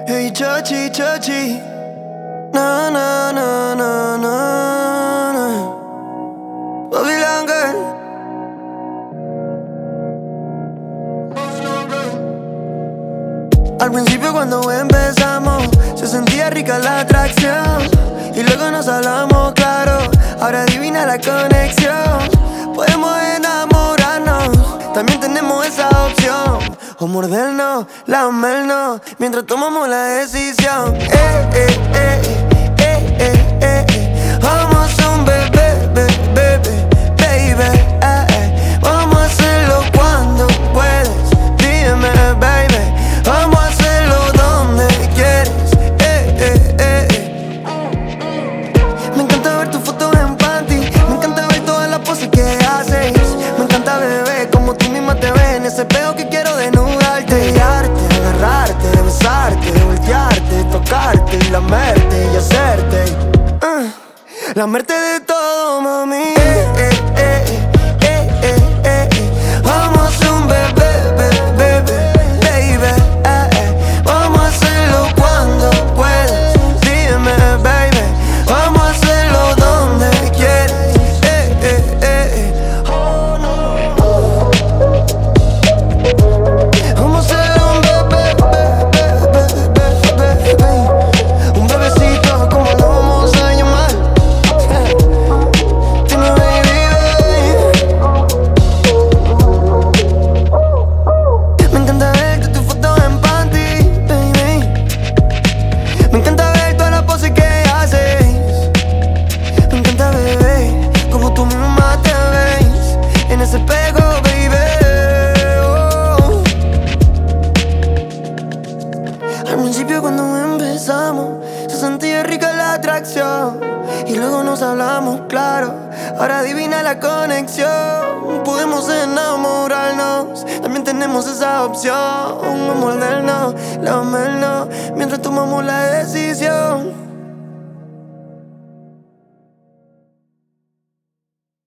Hey, chachi, chachi. Na, na, na, na, na, na. Babylon girl. Al principio cuando empezamos se sentía rica la atracción y luego nos hablamos claro. Ahora adivina la conexión. Podemos enamorarnos, también tenemos esa opción. O mordernos, lamernos mientras tomamos la decisión. Vamos a un bebé, baby. Vamos a hacerlo cuando puedes. Dime, baby. Vamos a hacerlo donde quieres. Me encanta ver tus fotos en panty. Me encanta ver todas las poses que haces. Me encanta, bebé, como tú misma te ves en ese espejo que quiero desnudarte. Guiarte, agarrarte, besarte, voltearte, tocarte y lamerte y hacerte. Lamerte de todo, mami. Vamos a hacer un bebé, baby. Vamos a hacerlo cuando puedas. Dime, baby. Vamos a hacerlo donde quieres. Oh, no. Vamos a hacer un bebé. Un bebecito, como lo vamos a llamar. Dime, baby. Me encanta ver tus fotos en panty, baby. Me encanta ver todas las poses que haces. Me encanta, bebé, como tú misma te ves en ese espejo, baby. Oh. Al principio cuando empezamos se sentía rica la atracción y luego nos hablamos claro. Ahora adivina la conexión. Podemos enamorarnos, también tenemos esa opción. A mordernos, lamernos mientras tomamos la decisión.